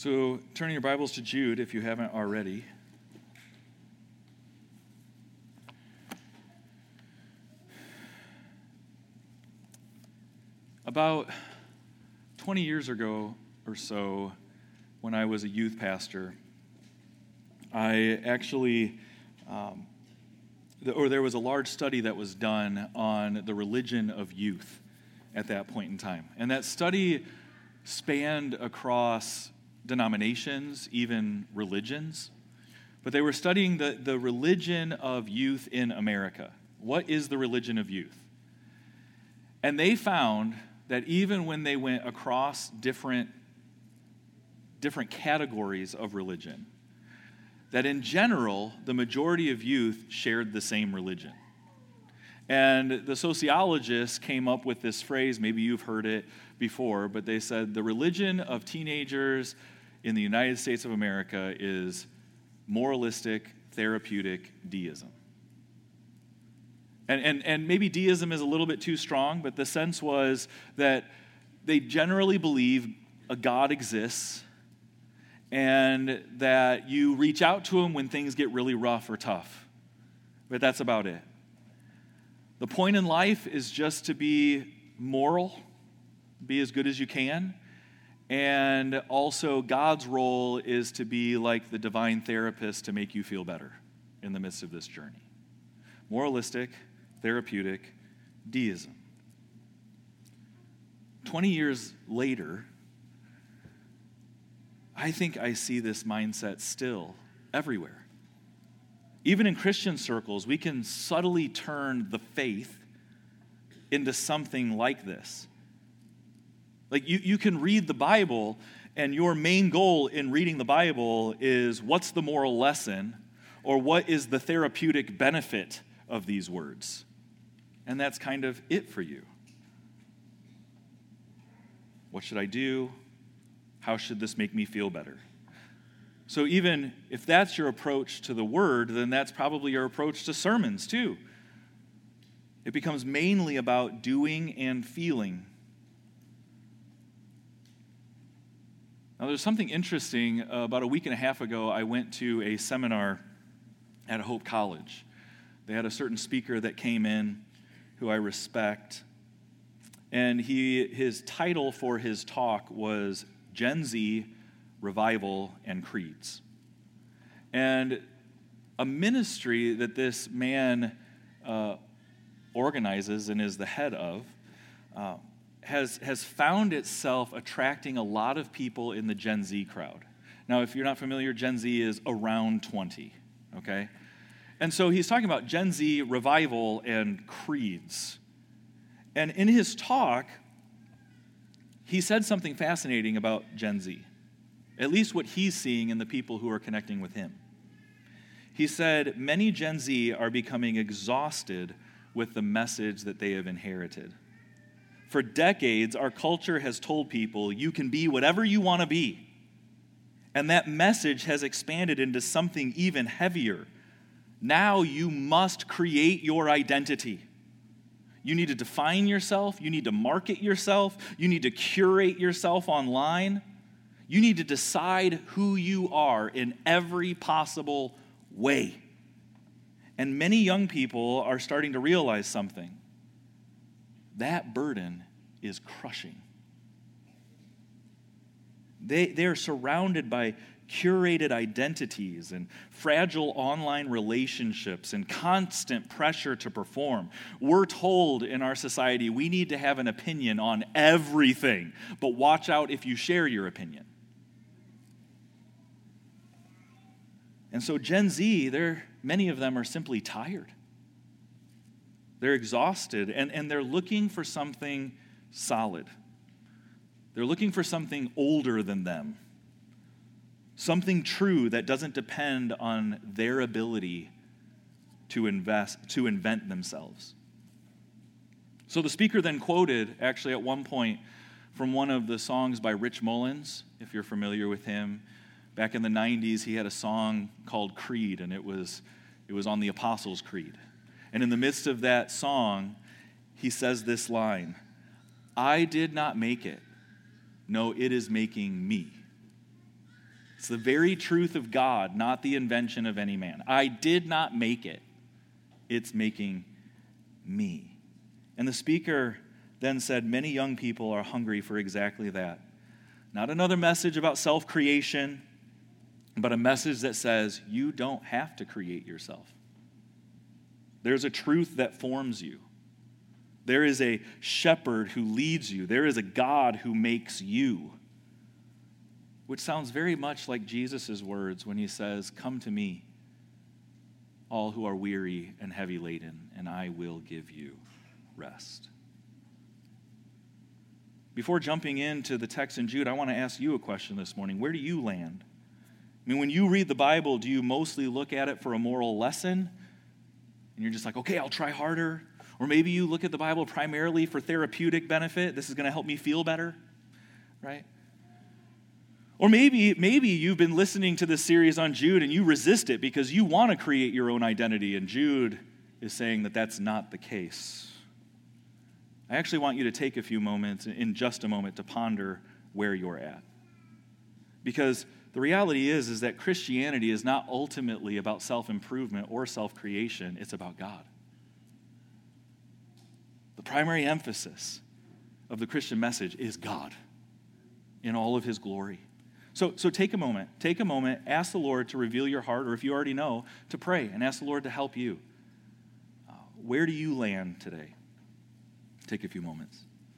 So turning your Bibles to Jude if you haven't already. About 20 years ago or so, when I was a youth pastor, I actually, there was a large study that was done on the religion of youth at that point in time. And that study spanned across denominations, even religions. But they were studying the religion of youth in America. What is the religion of youth? And they found that even when they went across different categories of religion, that in general, the majority of youth shared the same religion. And the sociologists came up with this phrase, maybe you've heard it before, but they said the religion of teenagers in the United States of America is moralistic, therapeutic deism. And maybe deism is a little bit too strong, but the sense was that they generally believe a God exists and that you reach out to him when things get really rough or tough. But that's about it. The point in life is just to be moral, be as good as you can, and also God's role is to be like the divine therapist to make you feel better in the midst of this journey. Moralistic, therapeutic, deism. 20 years later, I think I see this mindset still everywhere. Even in Christian circles, we can subtly turn the faith into something like this. Like you can read the Bible, and your main goal in reading the Bible is what's the moral lesson, or what is the therapeutic benefit of these words. And that's kind of it for you. What should I do? How should this make me feel better? So even if that's your approach to the Word, then that's probably your approach to sermons too. It becomes mainly about doing and feeling. Now there's something interesting. About a week and a half ago, I went to a seminar at Hope College. They had a certain speaker that came in who I respect. And his title for his talk was Gen Z, Revival, and Creeds. And a ministry that this man organizes and is the head of has found itself attracting a lot of people in the Gen Z crowd. Now, if you're not familiar, Gen Z is around 20, okay? And so he's talking about Gen Z, revival, and creeds. And in his talk, he said something fascinating about Gen Z, at least what he's seeing in the people who are connecting with him. He said, many Gen Z are becoming exhausted with the message that they have inherited. For decades, our culture has told people, you can be whatever you want to be. And that message has expanded into something even heavier. Now you must create your identity. You need to define yourself. You need to market yourself. You need to curate yourself online. You need to decide who you are in every possible way. And many young people are starting to realize something. That burden is crushing. They're surrounded by curated identities and fragile online relationships and constant pressure to perform. We're told in our society we need to have an opinion on everything, but watch out if you share your opinion. And so Gen Z, many of them are simply tired. They're exhausted, and they're looking for something solid. They're looking for something older than them. Something true that doesn't depend on their ability to invent themselves. So the speaker then quoted, actually at one point, from one of the songs by Rich Mullins, if you're familiar with him. Back in the 90s, he had a song called Creed, and it was on the Apostles' Creed. And in the midst of that song, he says this line, I did not make it. No, it is making me. It's the very truth of God, not the invention of any man. I did not make it. It's making me. And the speaker then said, many young people are hungry for exactly that. Not another message about self-creation, but a message that says you don't have to create yourself. There's a truth that forms you. There is a shepherd who leads you. There is a God who makes you. Which sounds very much like Jesus' words when he says, come to me, all who are weary and heavy laden, and I will give you rest. Before jumping into the text in Jude, I want to ask you a question this morning. Where do you land? I mean, when you read the Bible, do you mostly look at it for a moral lesson? And you're just like, okay, I'll try harder. Or maybe you look at the Bible primarily for therapeutic benefit. This is going to help me feel better, right? Or maybe you've been listening to this series on Jude and you resist it because you want to create your own identity, and Jude is saying that that's not the case. I actually want you to take a few moments, in just a moment, to ponder where you're at. Because the reality is that Christianity is not ultimately about self-improvement or self-creation. It's about God. The primary emphasis of the Christian message is God in all of his glory. So take a moment, ask the Lord to reveal your heart, or if you already know, to pray and ask the Lord to help you. Where do you land today? Take a few moments.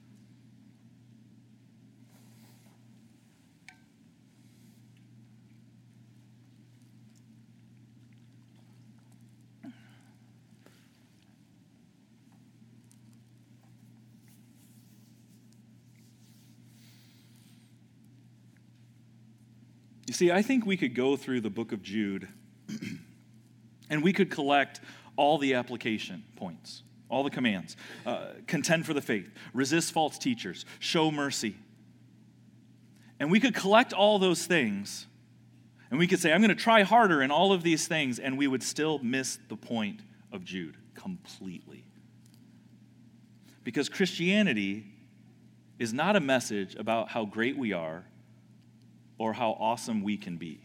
You see, I think we could go through the book of Jude and we could collect all the application points, all the commands. Contend for the faith, resist false teachers, show mercy. And we could collect all those things and we could say, I'm going to try harder in all of these things, and we would still miss the point of Jude completely. Because Christianity is not a message about how great we are or how awesome we can be.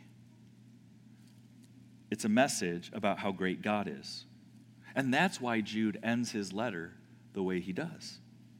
It's a message about how great God is. And that's why Jude ends his letter the way he does.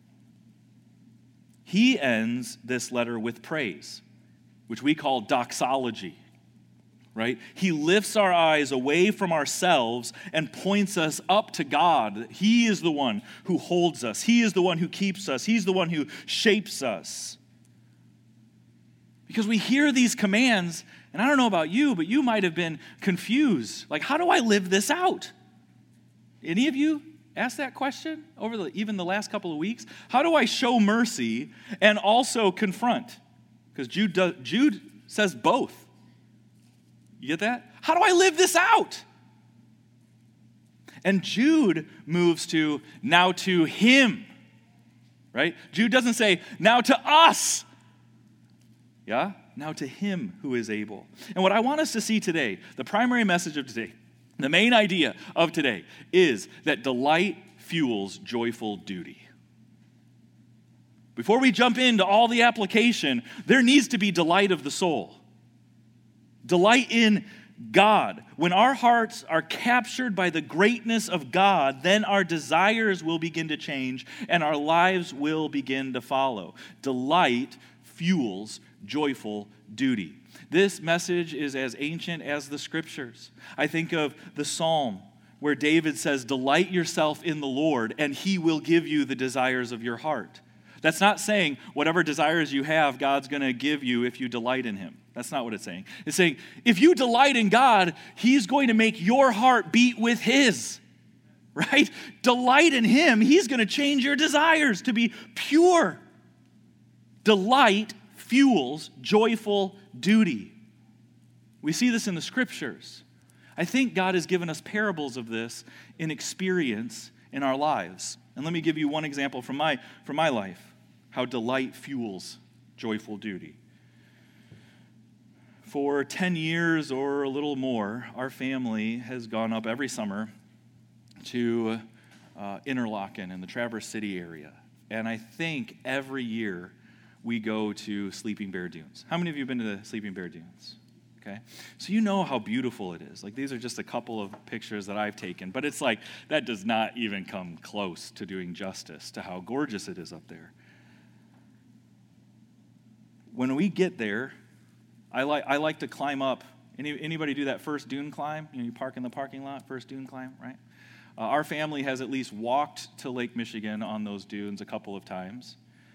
He ends this letter with praise, which we call doxology, right? He lifts our eyes away from ourselves and points us up to God. He is the one who holds us. He is the one who keeps us. He's the one who shapes us. Because we hear these commands, and I don't know about you, but you might have been confused. Like, how do I live this out? Any of you asked that question over even the last couple of weeks? How do I show mercy and also confront? Because Jude says both. You get that? How do I live this out? And Jude moves to now to him, right? Jude doesn't say now to us. Yeah? Now to him who is able. And what I want us to see today, the primary message of today, the main idea of today, is that delight fuels joyful duty. Before we jump into all the application, there needs to be delight of the soul. Delight in God. When our hearts are captured by the greatness of God, then our desires will begin to change and our lives will begin to follow. Delight fuels joyful duty. This message is as ancient as the scriptures. I think of the Psalm where David says, delight yourself in the Lord and he will give you the desires of your heart. That's not saying whatever desires you have, God's going to give you if you delight in him. That's not what it's saying. It's saying if you delight in God, he's going to make your heart beat with his, right? Delight in him, he's going to change your desires to be pure. Delight fuels joyful duty. We see this in the scriptures. I think God has given us parables of this in experience in our lives. And let me give you one example from my life, how delight fuels joyful duty. For 10 years or a little more, our family has gone up every summer to Interlaken in the Traverse City area. And I think every year we go to Sleeping Bear Dunes. How many of you have been to the Sleeping Bear Dunes? okay? So you know how beautiful it is. Like, these are just a couple of pictures that I've taken, but it's like, that does not even come close to doing justice to how gorgeous it is up there. When we get there, I like to climb up. Anybody do that first dune climb? You park in the parking lot, first dune climb, right? Our family has at least walked to Lake Michigan on those dunes a couple of times.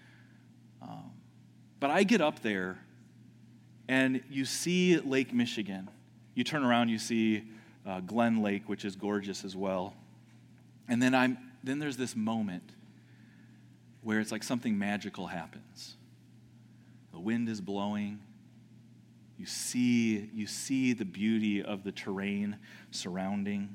But I get up there, and you see Lake Michigan. You turn around, you see Glen Lake, which is gorgeous as well. And then there's this moment where it's like something magical happens. The wind is blowing. You see the beauty of the terrain surrounding.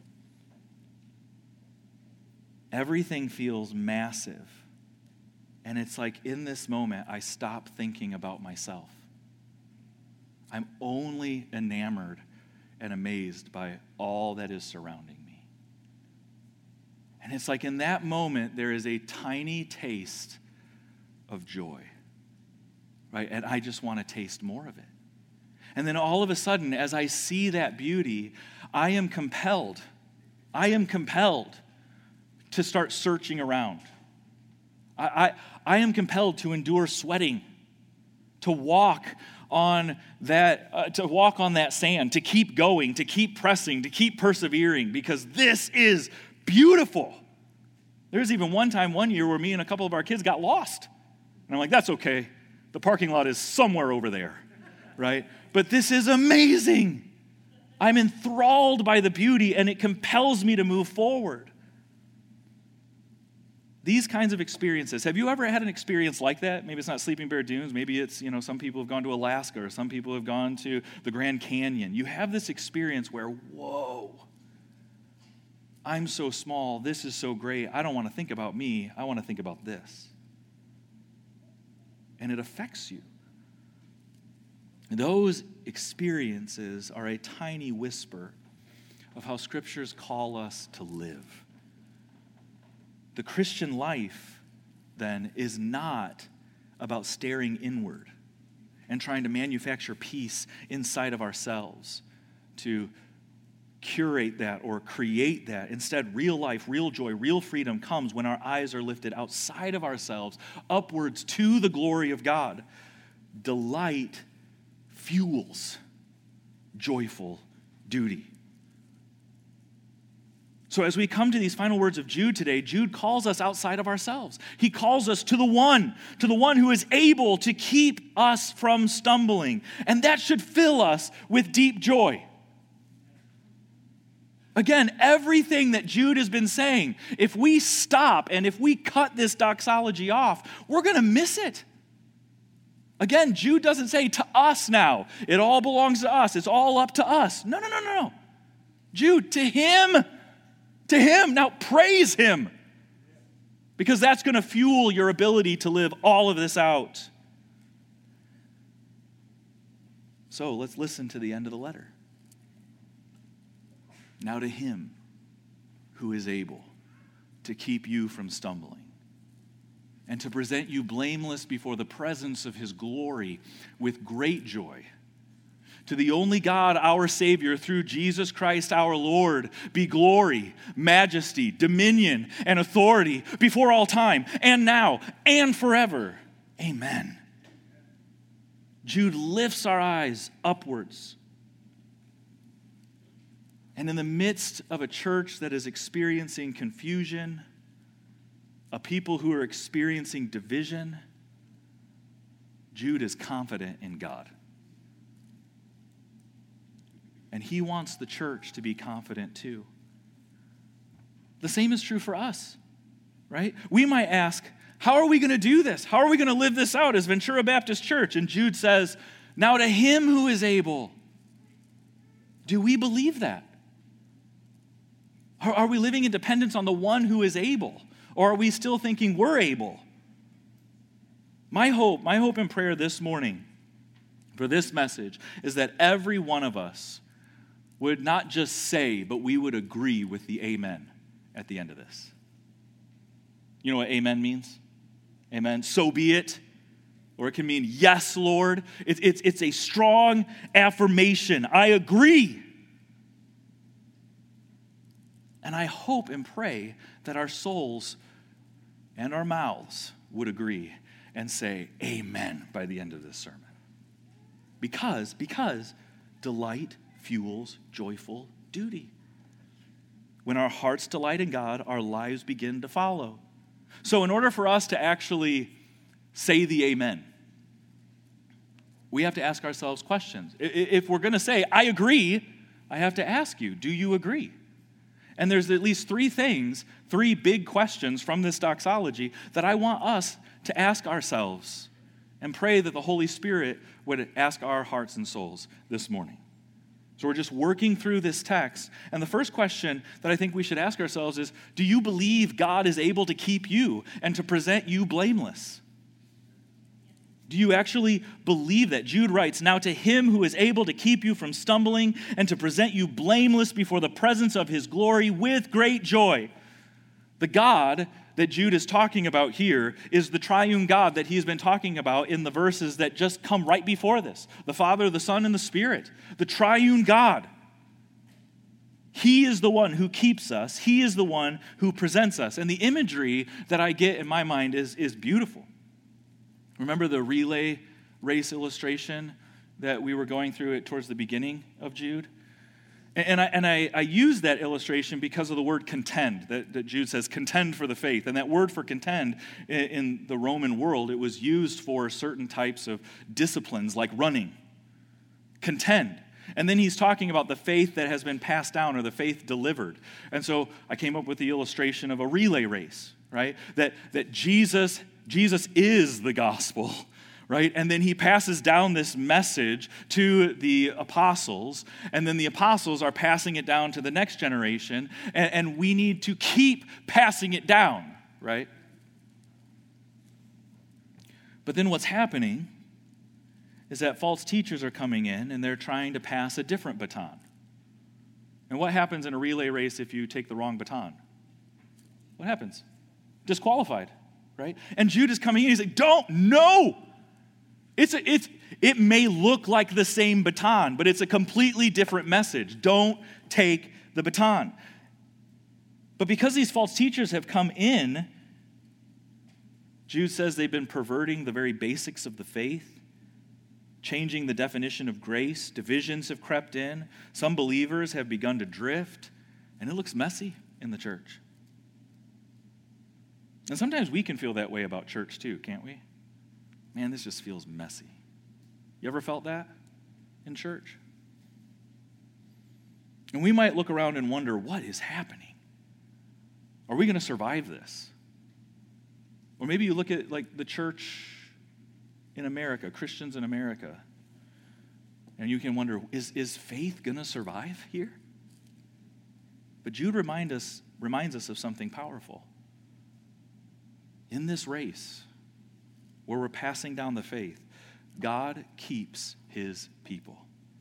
Everything feels massive. And it's like in this moment, I stop thinking about myself. I'm only enamored and amazed by all that is surrounding me. And it's like in that moment, there is a tiny taste of joy, right? And I just want to taste more of it. And then all of a sudden, as I see that beauty, I am compelled to start searching around. I am compelled to endure sweating, to walk on that sand, to keep going, to keep pressing, to keep persevering, because this is beautiful. There's even one year where me and a couple of our kids got lost. And I'm like, that's okay. The parking lot is somewhere over there, right? But this is amazing. I'm enthralled by the beauty, and it compels me to move forward. These kinds of experiences. Have you ever had an experience like that? Maybe it's not Sleeping Bear Dunes. Maybe it's, some people have gone to Alaska, or some people have gone to the Grand Canyon. You have this experience where, whoa, I'm so small. This is so great. I don't want to think about me. I want to think about this. And it affects you. Those experiences are a tiny whisper of how scriptures call us to live. The Christian life, then, is not about staring inward and trying to manufacture peace inside of ourselves to curate that or create that. Instead, real life, real joy, real freedom comes when our eyes are lifted outside of ourselves, upwards to the glory of God. Delight fuels joyful duty. So as we come to these final words of Jude today, Jude calls us outside of ourselves. He calls us to the one who is able to keep us from stumbling. And that should fill us with deep joy. Again, everything that Jude has been saying, if we stop and if we cut this doxology off, we're going to miss it. Again, Jude doesn't say to us now. It all belongs to us. It's all up to us. No. Jude, to him. Now praise him. Because that's going to fuel your ability to live all of this out. So let's listen to the end of the letter. Now to him who is able to keep you from stumbling and to present you blameless before the presence of his glory with great joy. To the only God, our Savior, through Jesus Christ our Lord, be glory, majesty, dominion, and authority before all time, and now, and forever. Amen. Jude lifts our eyes upwards. And in the midst of a church that is experiencing confusion, a people who are experiencing division, Jude is confident in God. And he wants the church to be confident too. The same is true for us, right? We might ask, how are we going to do this? How are we going to live this out as Ventura Baptist Church? And Jude says, now to him who is able. Do we believe that? Are we living in dependence on the one who is able? Or are we still thinking we're able? My hope and prayer this morning for this message is that every one of us would not just say, but we would agree with the amen at the end of this. You know what amen means? Amen. So be it, or it can mean, yes, Lord. It's a strong affirmation. I agree. And I hope and pray that our souls and our mouths would agree and say amen by the end of this sermon. Because delight fuels joyful duty. When our hearts delight in God, our lives begin to follow. So in order for us to actually say the amen, we have to ask ourselves questions. If we're going to say, I agree, I have to ask you, do you agree? And there's at least three big questions from this doxology that I want us to ask ourselves and pray that the Holy Spirit would ask our hearts and souls this morning. So we're just working through this text. And the first question that I think we should ask ourselves is, do you believe God is able to keep you and to present you blameless? Do you actually believe that? Jude writes, now to him who is able to keep you from stumbling and to present you blameless before the presence of his glory with great joy. The God that Jude is talking about here is the triune God that he's been talking about in the verses that just come right before this. The Father, the Son, and the Spirit. The triune God. He is the one who keeps us. He is the one who presents us. And the imagery that I get in my mind is beautiful. Remember the relay race illustration that we were going through towards the beginning of Jude? And I use that illustration because of the word contend, that Jude says, contend for the faith. And that word for contend in the Roman world, it was used for certain types of disciplines like running. Contend. And then he's talking about the faith that has been passed down or the faith delivered. And so I came up with the illustration of a relay race, right? That Jesus is the gospel, right? And then he passes down this message to the apostles, and then the apostles are passing it down to the next generation, and we need to keep passing it down, right? But then what's happening is that false teachers are coming in, and they're trying to pass a different baton. And what happens in a relay race if you take the wrong baton? What happens? Disqualified. Right? And Jude is coming in, he's like, no! It may look like the same baton, but it's a completely different message. Don't take the baton. But because these false teachers have come in, Jude says they've been perverting the very basics of the faith, changing the definition of grace. Divisions have crept in. Some believers have begun to drift, and it looks messy in the church. And sometimes we can feel that way about church too, can't we? Man, this just feels messy. You ever felt that in church? And we might look around and wonder, what is happening? Are we going to survive this? Or maybe you look at like the church in America, Christians in America, and you can wonder, is faith going to survive here? But Jude reminds us of something powerful. In this race, where we're passing down the faith, God keeps his people.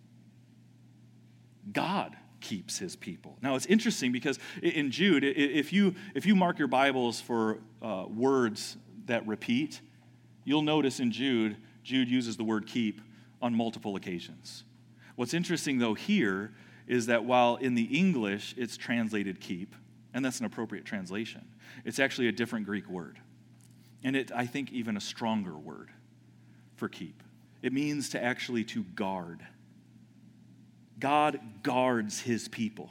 God keeps his people. Now, it's interesting because in Jude, if you mark your Bibles for words that repeat, you'll notice in Jude uses the word keep on multiple occasions. What's interesting, though, here is that while in the English it's translated keep, and that's an appropriate translation, it's actually a different Greek word. And I think even a stronger word for keep. It means to actually to guard. God guards his people.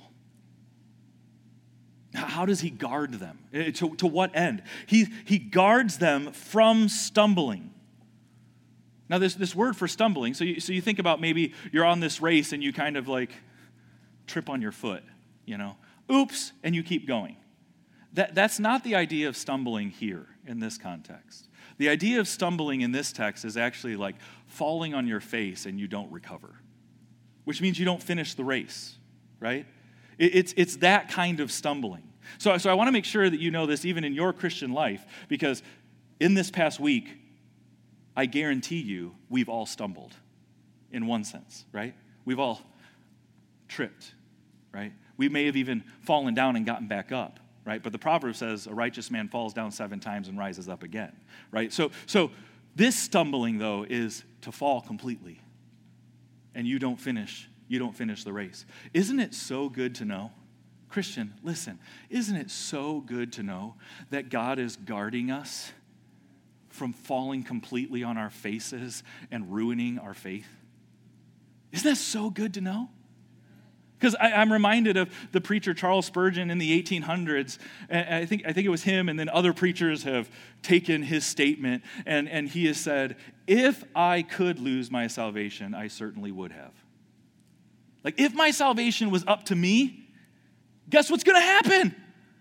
How does he guard them? To what end? He guards them from stumbling. Now this word for stumbling, so you think about maybe you're on this race and you kind of like trip on your foot, Oops, and you keep going. That's not the idea of stumbling here in this context. The idea of stumbling in this text is actually like falling on your face and you don't recover, which means you don't finish the race, right? It's that kind of stumbling. So I want to make sure that you know this even in your Christian life, because in this past week, I guarantee you we've all stumbled in one sense, right? We've all tripped, right? We may have even fallen down and gotten back up. Right? But the proverb says a righteous man falls down 7 times and rises up again, right? So This stumbling, though, is to fall completely. And you don't finish the race. Isn't it so good to know? Christian, listen, isn't it so good to know that God is guarding us from falling completely on our faces and ruining our faith? Isn't that so good to know? Because I'm reminded of the preacher Charles Spurgeon in the 1800s. And I think it was him, and then other preachers have taken his statement, and he has said, if I could lose my salvation, I certainly would have. Like, if my salvation was up to me, guess what's going to happen?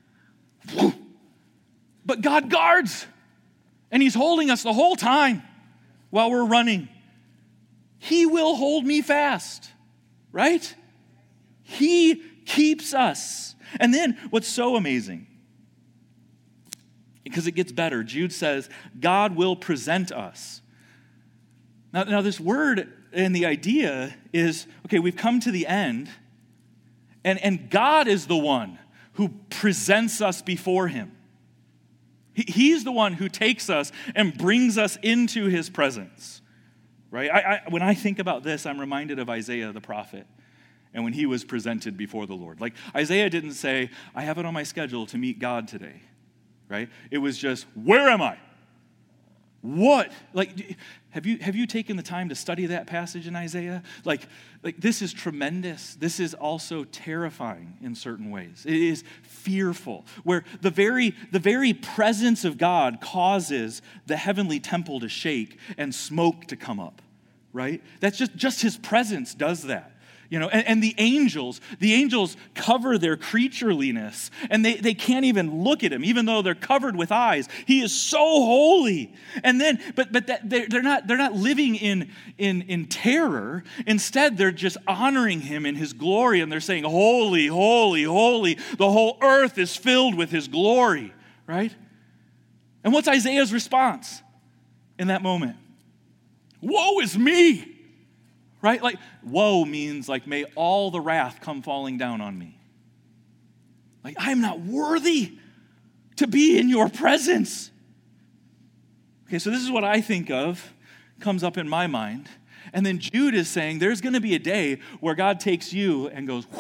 But God guards, and he's holding us the whole time while we're running. He will hold me fast, right? He keeps us. And then what's so amazing, because it gets better, Jude says, God will present us. Now this word and the idea is, okay, we've come to the end, and God is the one who presents us before him. He's the one who takes us and brings us into his presence, right? When I think about this, I'm reminded of Isaiah the prophet. And when he was presented before the Lord. Like, Isaiah didn't say, I have it on my schedule to meet God today, right? It was just, where am I? What? Like, have you taken the time to study that passage in Isaiah? Like this is tremendous. This is also terrifying in certain ways. It is fearful, where the very presence of God causes the heavenly temple to shake and smoke to come up, right? That's just his presence does that. You know, and the angels cover their creatureliness, and they can't even look at him, even though they're covered with eyes. He is so holy. And then, but they're not living in terror. Instead, they're just honoring him in his glory, and they're saying, holy, holy, holy. The whole earth is filled with his glory, right? And what's Isaiah's response in that moment? Woe is me! Right? Like, woe means like, may all the wrath come falling down on me. Like, I'm not worthy to be in your presence. Okay, so this is what I think of, comes up in my mind. And then Jude is saying there's going to be a day where God takes you and goes,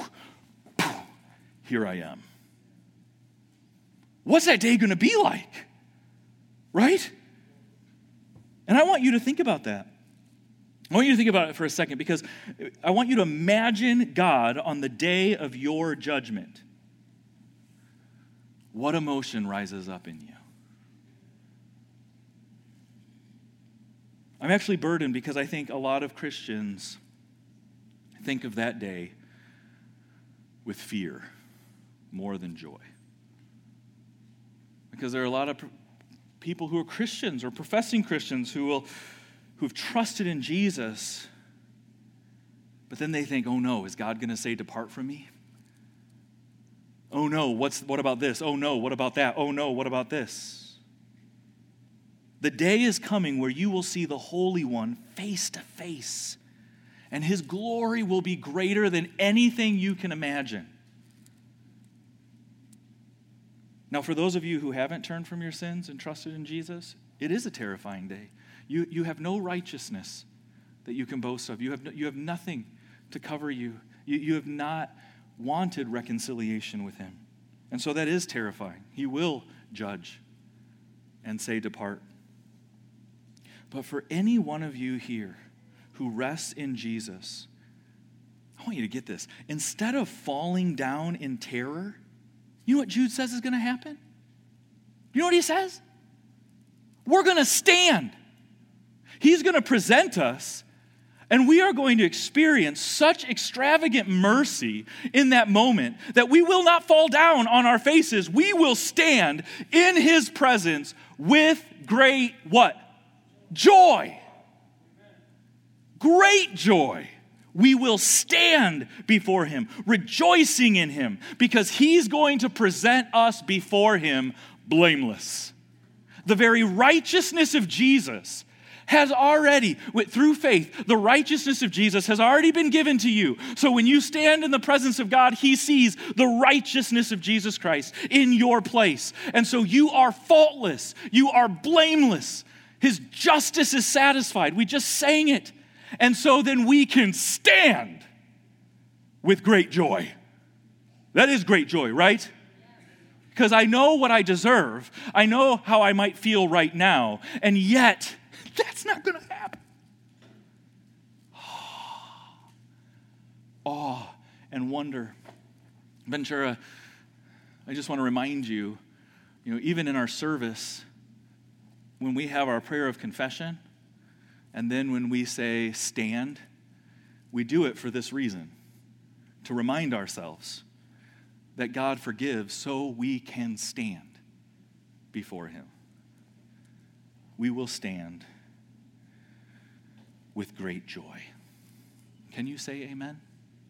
here I am. What's that day going to be like? Right? And I want you to think about that. I want you to think about it for a second, because I want you to imagine God on the day of your judgment. What emotion rises up in you? I'm actually burdened because I think a lot of Christians think of that day with fear more than joy. Because there are a lot of people who are Christians or professing Christians who've trusted in Jesus, but then they think, oh no, is God going to say, depart from me? Oh no, what about this? Oh no, what about that? Oh no, what about this? The day is coming where you will see the Holy One face to face, and his glory will be greater than anything you can imagine. Now, for those of you who haven't turned from your sins and trusted in Jesus, it is a terrifying day. You have no righteousness that you can boast of. You have nothing to cover you. You have not wanted reconciliation with him. And so that is terrifying. He will judge and say, depart. But for any one of you here who rests in Jesus, I want you to get this. Instead of falling down in terror, you know what Jude says is going to happen? You know what he says? We're going to stand. He's going to present us, and we are going to experience such extravagant mercy in that moment that we will not fall down on our faces. We will stand in his presence with great what? Joy. Great joy. We will stand before him, rejoicing in him, because he's going to present us before him blameless. The very righteousness of Jesus has already, through faith, the righteousness of Jesus has already been given to you. So when you stand in the presence of God, he sees the righteousness of Jesus Christ in your place. And so you are faultless. You are blameless. His justice is satisfied. We just sang it. And so then we can stand with great joy. That is great joy, right? Because I know what I deserve. I know how I might feel right now. And yet, that's not going to happen. Awe and wonder. Ventura, I just want to remind you, even in our service, when we have our prayer of confession, and then when we say stand, we do it for this reason, to remind ourselves that God forgives so we can stand before him. We will stand with great joy. Can you say amen?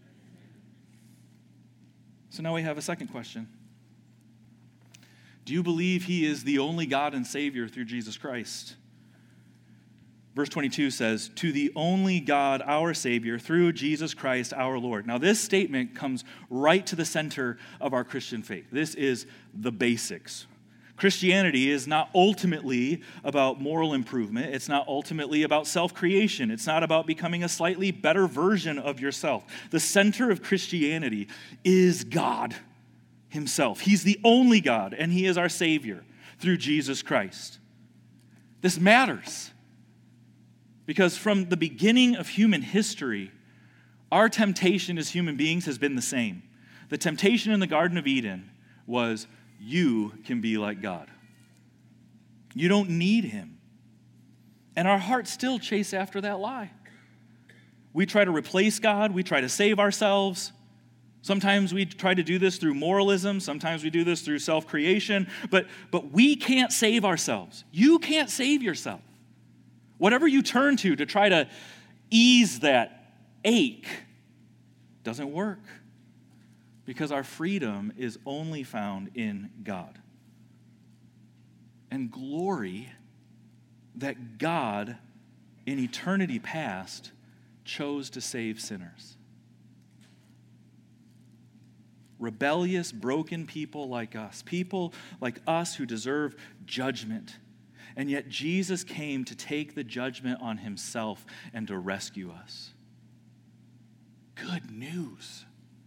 So now we have a second question. Do you believe he is the only God and Savior through Jesus Christ? Verse 22 says, to the only God, our Savior, through Jesus Christ, our Lord. Now, this statement comes right to the center of our Christian faith. This is the basics. Christianity is not ultimately about moral improvement. It's not ultimately about self-creation. It's not about becoming a slightly better version of yourself. The center of Christianity is God himself. He's the only God, and he is our Savior through Jesus Christ. This matters because from the beginning of human history, our temptation as human beings has been the same. The temptation in the Garden of Eden was, you can be like God. You don't need him. And our hearts still chase after that lie. We try to replace God. We try to save ourselves. Sometimes we try to do this through moralism. Sometimes we do this through self-creation. But we can't save ourselves. You can't save yourself. Whatever you turn to try to ease that ache doesn't work. Because our freedom is only found in God. And glory that God, in eternity past, chose to save sinners. Rebellious, broken people like us who deserve judgment. And yet Jesus came to take the judgment on himself and to rescue us. Good news.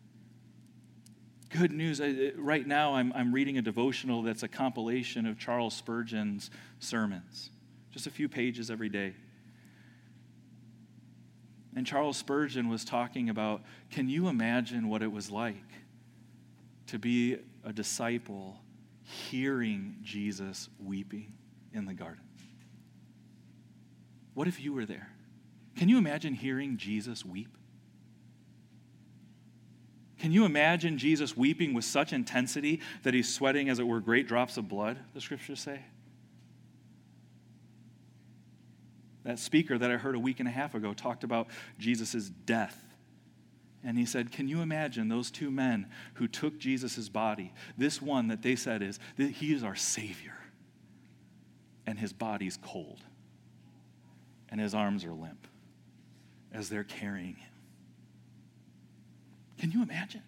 Good news. Right now, I'm reading a devotional that's a compilation of Charles Spurgeon's sermons. Just a few pages every day. And Charles Spurgeon was talking about, can you imagine what it was like to be a disciple hearing Jesus weeping in the garden? What if you were there? Can you imagine hearing Jesus weep? Can you imagine Jesus weeping with such intensity that he's sweating, as it were, great drops of blood, the scriptures say? That speaker that I heard a week and a half ago talked about Jesus' death. And he said, can you imagine those two men who took Jesus' body, this one that they said is, that he is our Savior, and his body's cold, and his arms are limp as they're carrying him. Can you imagine?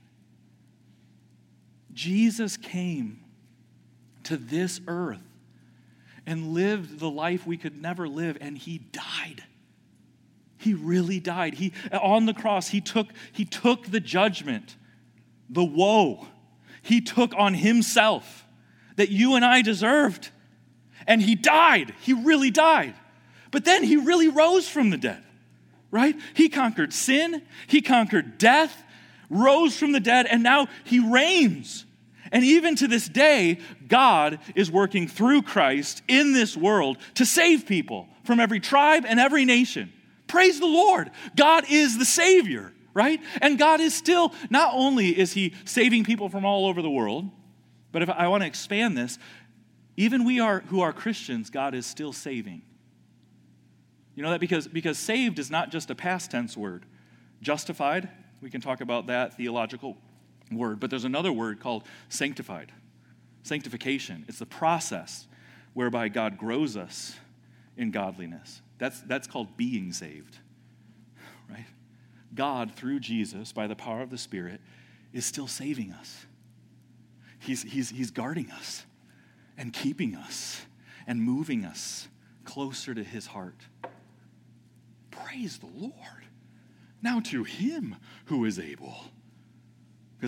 Jesus came to this earth and lived the life we could never live, and he died. He really died. On the cross, he took the judgment, the woe. He took on himself that you and I deserved. And he died. He really died. But then he really rose from the dead, right? He conquered sin. He conquered death. Rose from the dead, and now he reigns. And even to this day, God is working through Christ in this world to save people from every tribe and every nation. Praise the Lord. God is the Savior, right? And God is still, not only is he saving people from all over the world, but if I want to expand this, even who are Christians, God is still saving. You know that because saved is not just a past tense word. Justified, we can talk about that theological word, but there's another word called sanctified. Sanctification. It's the process whereby God grows us in godliness. That's called being saved, right? God, through Jesus, by the power of the Spirit, is still saving us. He's guarding us and keeping us and moving us closer to his heart. Praise the Lord. Now to him who is able. Because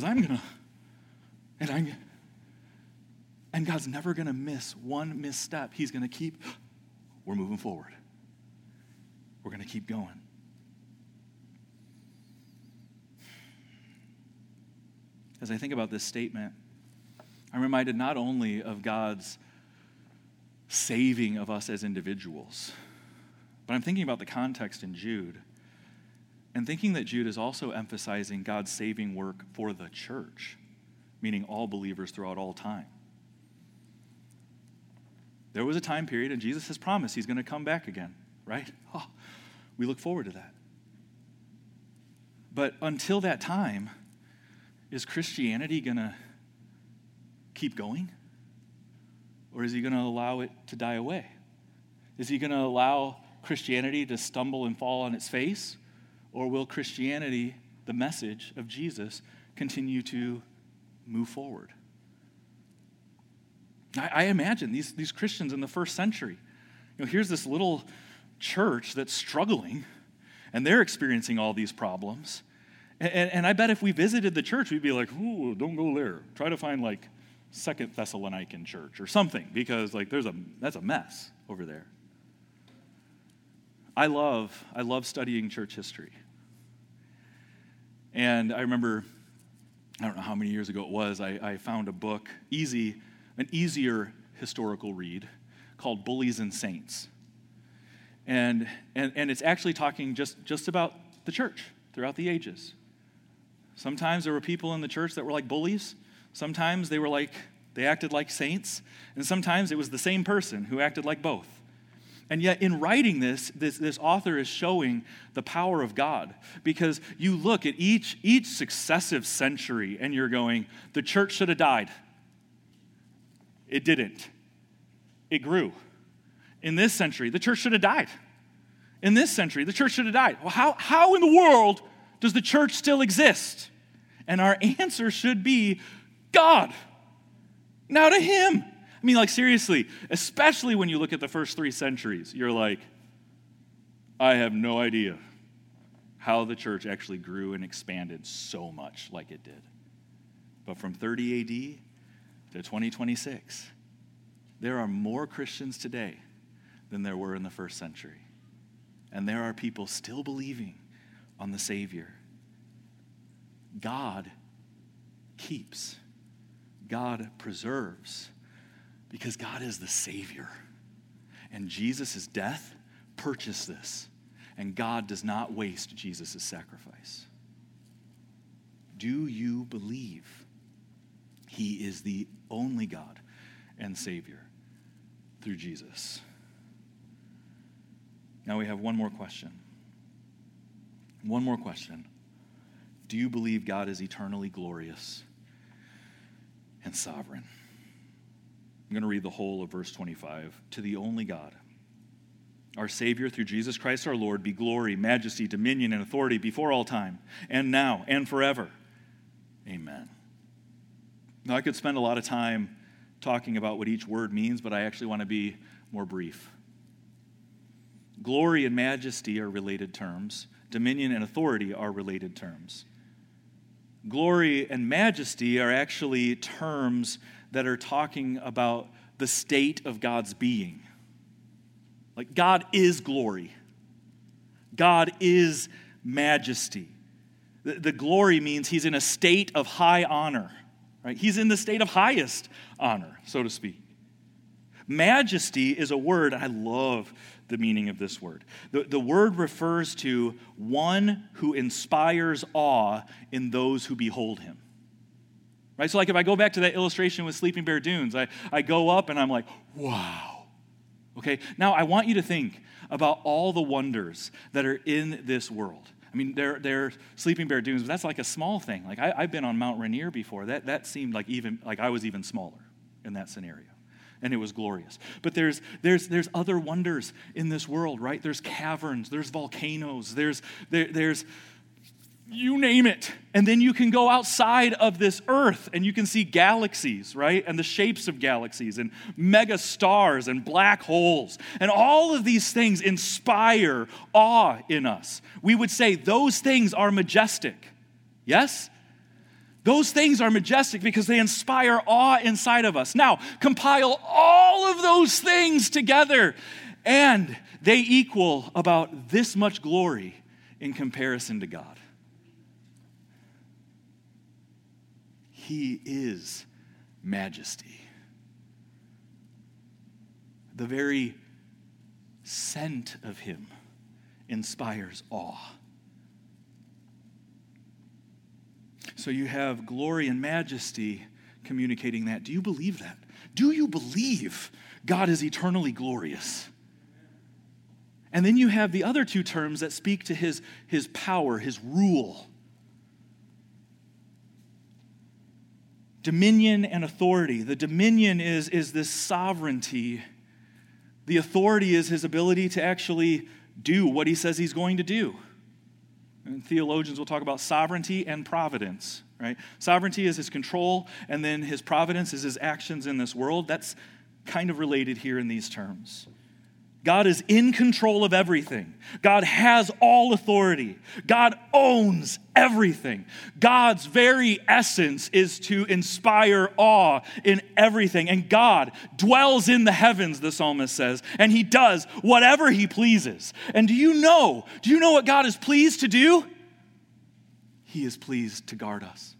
and God's never going to miss one misstep. He's going to keep, we're moving forward. We're going to keep going. As I think about this statement, I'm reminded not only of God's saving of us as individuals, but I'm thinking about the context in Jude and thinking that Jude is also emphasizing God's saving work for the church, meaning all believers throughout all time. There was a time period, and Jesus has promised he's going to come back again, right? Oh, we look forward to that. But until that time, is Christianity going to keep going? Or is he going to allow it to die away? Is he going to allow Christianity to stumble and fall on its face? Or will Christianity, the message of Jesus, continue to move forward? I imagine these Christians in the first century, here's this little church that's struggling, and they're experiencing all these problems. And I bet if we visited the church, we'd be like, ooh, don't go there. Try to find like Second Thessalonican church or something, because like that's a mess over there. I love studying church history. And I remember, I don't know how many years ago it was, I found a book, an easier historical read, called Bullies and Saints. And it's actually talking just about the church throughout the ages. Sometimes there were people in the church that were like bullies. Sometimes they acted like saints. And sometimes it was the same person who acted like both. And yet in writing this author is showing the power of God, because you look at each successive century and you're going, the church should have died. It didn't. It grew. In this century, the church should have died. In this century, the church should have died. Well, how in the world does the church still exist? And our answer should be God. Now to him. I mean, like, seriously, especially when you look at the first 3 centuries, you're like, I have no idea how the church actually grew and expanded so much like it did. But from 30 AD to 2026, there are more Christians today than there were in the first century. And there are people still believing on the Savior. God keeps. God preserves. Because God is the Savior. And Jesus' death purchased this. And God does not waste Jesus' sacrifice. Do you believe he is the only God and Savior through Jesus? Now we have one more question. One more question. Do you believe God is eternally glorious and sovereign? I'm going to read the whole of verse 25. To the only God, our Savior, through Jesus Christ our Lord, be glory, majesty, dominion, and authority before all time, and now, and forever. Amen. Now, I could spend a lot of time talking about what each word means, but I actually want to be more brief. Glory and majesty are related terms. Dominion and authority are related terms. Glory and majesty are actually terms that are talking about the state of God's being. Like, God is glory. God is majesty. The glory means he's in a state of high honor, right? He's in the state of highest honor, so to speak. Majesty is a word, I love the meaning of this word. The word refers to one who inspires awe in those who behold him. Right? So like if I go back to that illustration with Sleeping Bear Dunes, I go up and I'm like, wow. Okay, now I want you to think about all the wonders that are in this world. I mean, they're Sleeping Bear Dunes, but that's like a small thing. Like I've been on Mount Rainier before. That seemed like I was even smaller in that scenario. And it was glorious. But there's other wonders in this world, right? There's caverns, there's volcanoes, there's you name it. And then you can go outside of this earth and you can see galaxies, right? And the shapes of galaxies and mega stars and black holes. And all of these things inspire awe in us. We would say those things are majestic. Yes? Those things are majestic because they inspire awe inside of us. Now, compile all of those things together and they equal about this much glory in comparison to God. He is majesty. The very scent of him inspires awe. So you have glory and majesty communicating that. Do you believe that? Do you believe God is eternally glorious? And then you have the other two terms that speak to his power, his rule. Dominion and authority. The dominion is this sovereignty. The authority is his ability to actually do what he says he's going to do. And theologians will talk about sovereignty and providence, right? Sovereignty is his control, and then his providence is his actions in this world. That's kind of related here in these terms. God is in control of everything. God has all authority. God owns everything. God's very essence is to inspire awe in everything. And God dwells in the heavens, the psalmist says, and he does whatever he pleases. And do you know what God is pleased to do? He is pleased to guard us.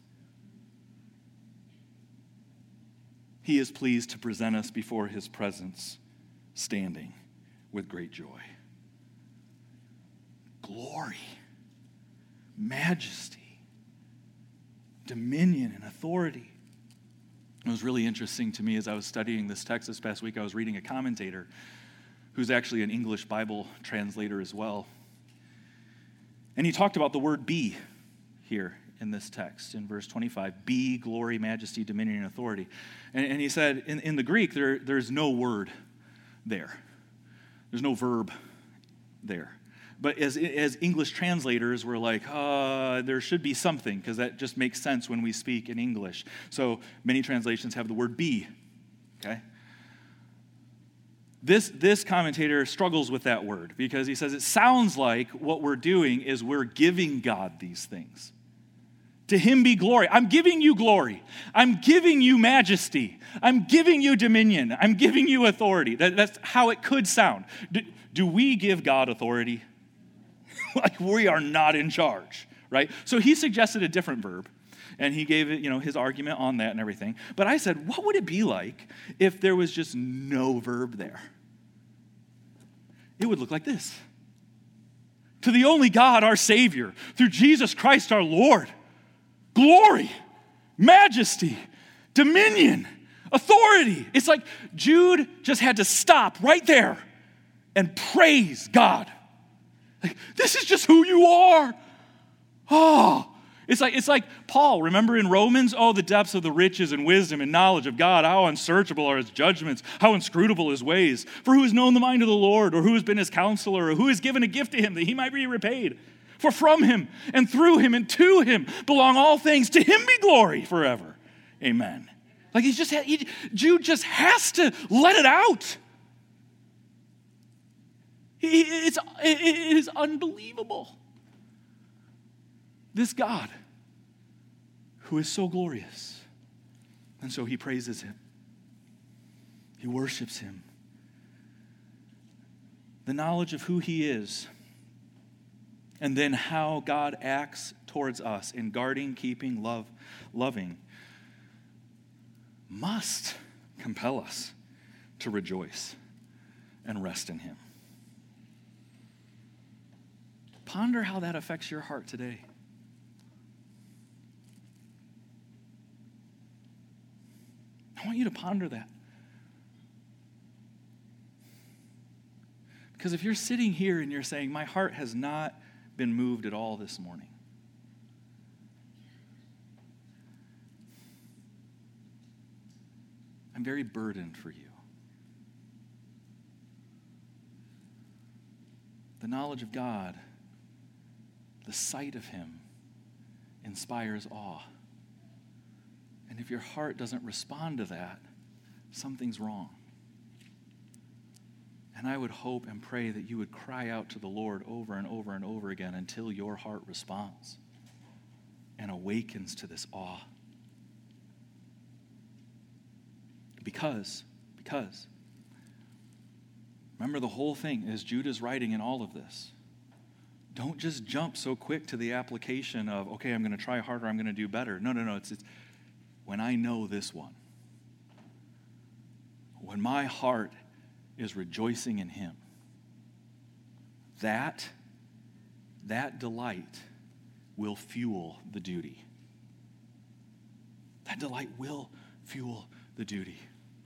He is pleased to present us before his presence, standing with great joy. Glory, majesty, dominion, and authority. It was really interesting to me as I was studying this text this past week. I was reading a commentator who's actually an English Bible translator as well. And he talked about the word be here in this text, in verse 25. Be, glory, majesty, dominion, and authority. And he said in the Greek, there's no word there. There's no verb there. But as English translators, we're like, there should be something, because that just makes sense when we speak in English. So many translations have the word be, okay? This commentator struggles with that word, because he says it sounds like what we're doing is we're giving God these things. To him be glory. I'm giving you glory. I'm giving you majesty. I'm giving you dominion. I'm giving you authority. That's how it could sound. Do we give God authority? Like we are not in charge, right? So he suggested a different verb, and he gave it, his argument on that and everything. But I said, what would it be like if there was just no verb there? It would look like this. To the only God, our Savior, through Jesus Christ our Lord, glory, majesty, dominion, authority. It's like Jude just had to stop right there and praise God. Like, this is just who you are. Oh, it's like Paul, remember in Romans? Oh, the depths of the riches and wisdom and knowledge of God. How unsearchable are his judgments. How inscrutable his ways. For who has known the mind of the Lord, or who has been his counselor, or who has given a gift to him that he might be repaid? For from him and through him and to him belong all things. To him be glory forever. Amen. Like Jude just has to let it out. It is unbelievable. This God who is so glorious. And so he praises him. He worships him. The knowledge of who he is, and then how God acts towards us in guarding, keeping, loving, must compel us to rejoice and rest in him. Ponder how that affects your heart today. I want you to ponder that. Because if you're sitting here and you're saying, my heart has not been moved at all this morning, I'm very burdened for you. The knowledge of God, the sight of him, inspires awe. And if your heart doesn't respond to that, something's wrong. And I would hope and pray that you would cry out to the Lord over and over and over again until your heart responds and awakens to this awe. Because, remember the whole thing as Judah's writing in all of this. Don't just jump so quick to the application of, okay, I'm going to try harder, I'm going to do better. No. It's when I know this one. When my heart is rejoicing in him, that delight will fuel the duty. That delight will fuel the duty.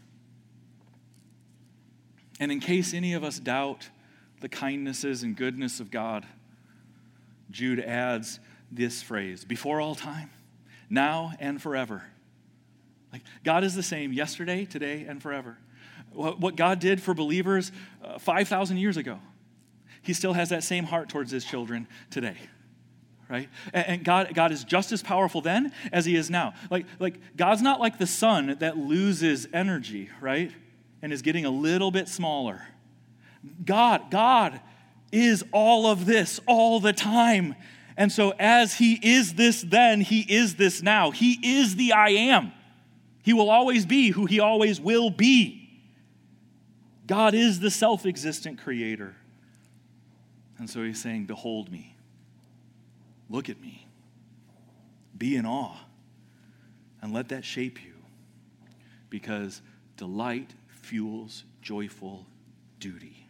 And in case any of us doubt the kindnesses and goodness of God, Jude adds this phrase, before all time, now and forever. Like God is the same yesterday, today, and forever. What God did for believers 5,000 years ago, he still has that same heart towards his children today, right? And God is just as powerful then as he is now. Like God's not like the sun that loses energy, right? And is getting a little bit smaller. God is all of this all the time. And so as he is this then, he is this now. He is the I am. He will always be who he always will be. God is the self-existent creator. And so he's saying, behold me. Look at me. Be in awe. And let that shape you. Because delight fuels joyful duty.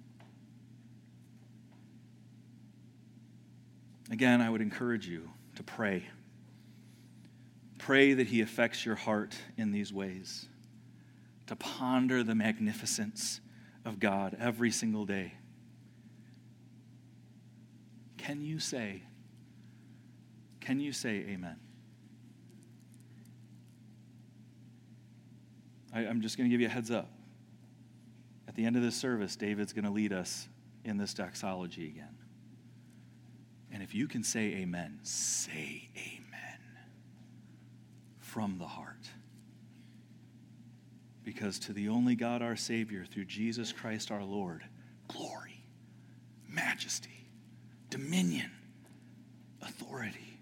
Again, I would encourage you to pray. Pray that he affects your heart in these ways. To ponder the magnificence of God every single day. Can you say amen? I'm just going to give you a heads up. At the end of this service, David's going to lead us in this doxology again. And if you can say amen from the heart. Because to the only God our Savior, through Jesus Christ our Lord, glory, majesty, dominion, authority.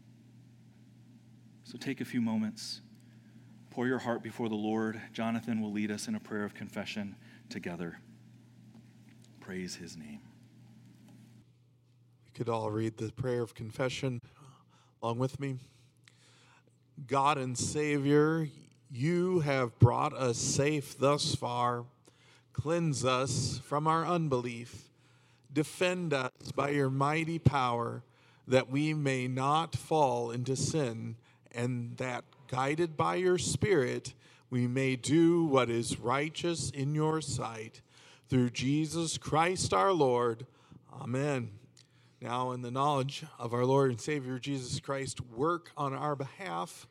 So take a few moments, pour your heart before the Lord. Jonathan will lead us in a prayer of confession together. Praise his name. We could all read the prayer of confession along with me. God and Savior, you have brought us safe thus far. Cleanse us from our unbelief. Defend us by your mighty power, that we may not fall into sin, and that, guided by your Spirit, we may do what is righteous in your sight. Through Jesus Christ our Lord. Amen. Now, in the knowledge of our Lord and Savior Jesus Christ, work on our behalf.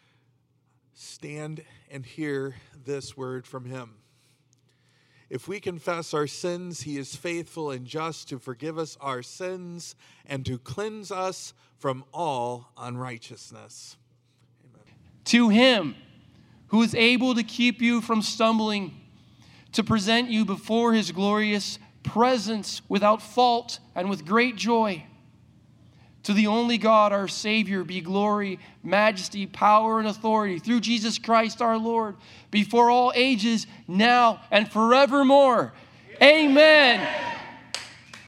Stand and hear this word from him. If we confess our sins, he is faithful and just to forgive us our sins and to cleanse us from all unrighteousness. Amen. To him who is able to keep you from stumbling, to present you before his glorious presence without fault and with great joy. To the only God, our Savior, be glory, majesty, power, and authority through Jesus Christ our Lord, before all ages, now and forevermore. Amen.